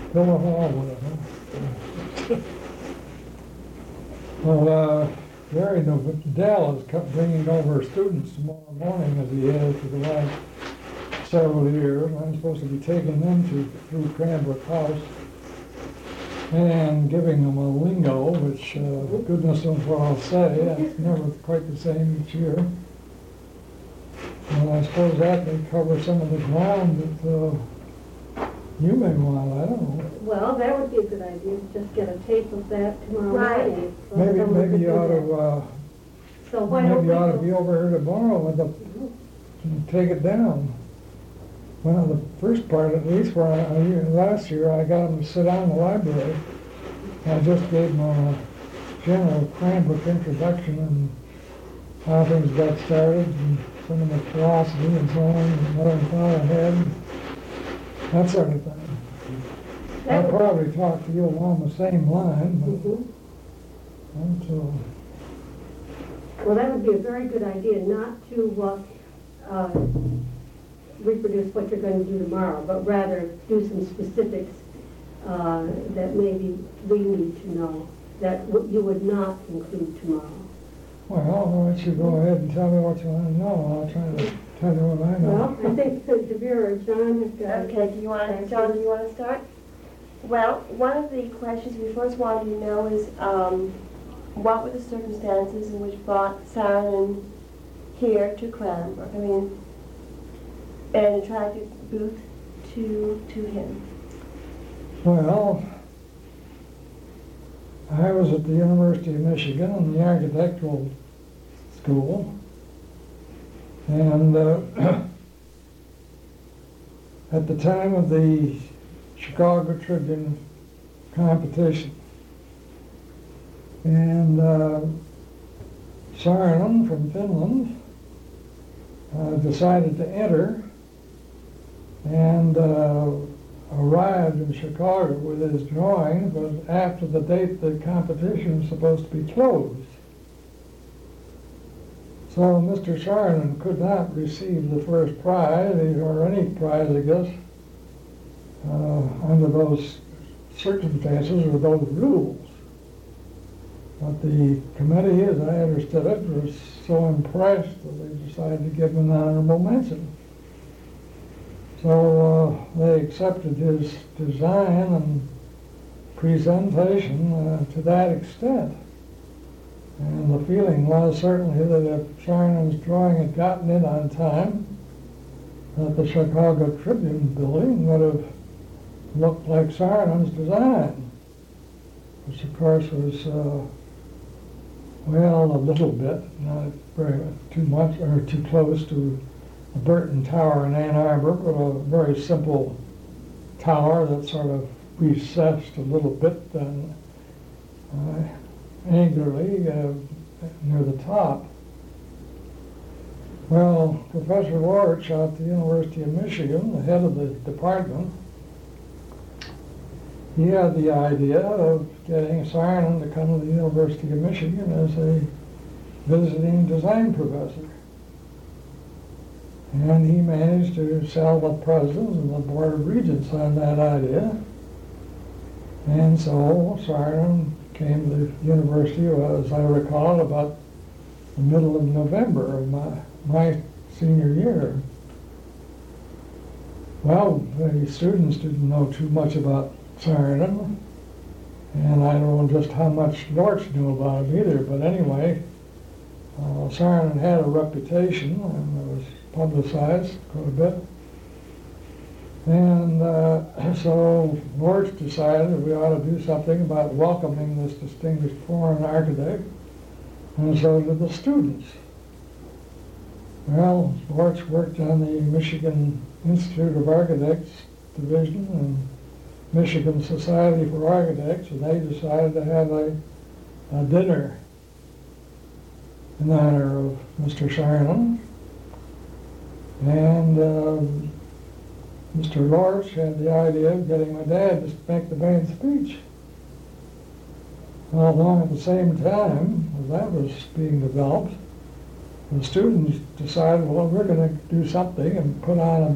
fill a hall with it, huh? Well, Gary Dell has kept bringing over students tomorrow morning, as he has for the last several years. I'm supposed to be taking them through Cranbrook House and giving them a lingo, which goodness knows what I'll say. It's never quite the same each year. And I suppose that may cover some of the ground that you may want, I don't know. Well, that would be a good idea, just get a tape of that tomorrow Right. morning. So Maybe someone could you do ought that. to, So why don't maybe we you ought to go- be over here tomorrow and take it down. Well, the first part, at least last year, I got them to sit down in the library. I just gave them a general Cranbrook introduction and how things got started and some of the philosophy and so on, and what I thought ahead, that sort of thing. I'll That would- probably talk to you along the same line, Mhm. but until, Well, that would be a very good idea, not to reproduce what you're going to do tomorrow, but rather do some specifics that maybe we need to know, that you would not include tomorrow. well, why don't you go ahead and tell me what you want to know, I'll try to tell you what I know. Well, I think that Devere or John has got... Okay, John, do you want to start? Well, one of the questions we first wanted to know is, what were the circumstances in which brought Saarinen here to Cranbrook? I mean, and attracted Booth to him. Well, I was at the University of Michigan in the architectural school, and at the time of the Chicago Tribune competition, and Saarinen from Finland decided to enter and arrived in Chicago with his drawing, but after the date the competition was supposed to be closed. So Mr. Saarinen could not receive the first prize, or any prize, I guess, under those circumstances or those rules. But the committee, as I understood it, was so impressed that they decided to give him an honorable mention. So they accepted his design and presentation to that extent. And the feeling was certainly that if Saarinen's drawing had gotten in on time, that the Chicago Tribune building would have looked like Saarinen's design, which of course was, well, a little bit, not very too much or too close to the Burton Tower in Ann Arbor, but a very simple tower that sort of recessed a little bit and angularly near the top. Well, Professor Lorch at the University of Michigan, the head of the department, he had the idea of getting Saarinen to come to the University of Michigan as a visiting design professor. And he managed to sell the president and the Board of Regents on that idea. And so Saarinen came to the university, as I recall, about the middle of November of my senior year. Well, the students didn't know too much about Saarinen, and I don't know just how much Lorch knew about him either, but anyway, Saarinen had a reputation, and it was publicized quite a bit. And so Lorch decided that we ought to do something about welcoming this distinguished foreign architect, and so did the students. Well, Lorch worked on the Michigan Institute of Architects division and Michigan Society for Architects, and they decided to have a dinner in honor of Mr. Saarinen. And Mr. Lorch had the idea of getting my dad to make the main speech. Well, along at the same time as that was being developed, the students decided, well, we're going to do something and put on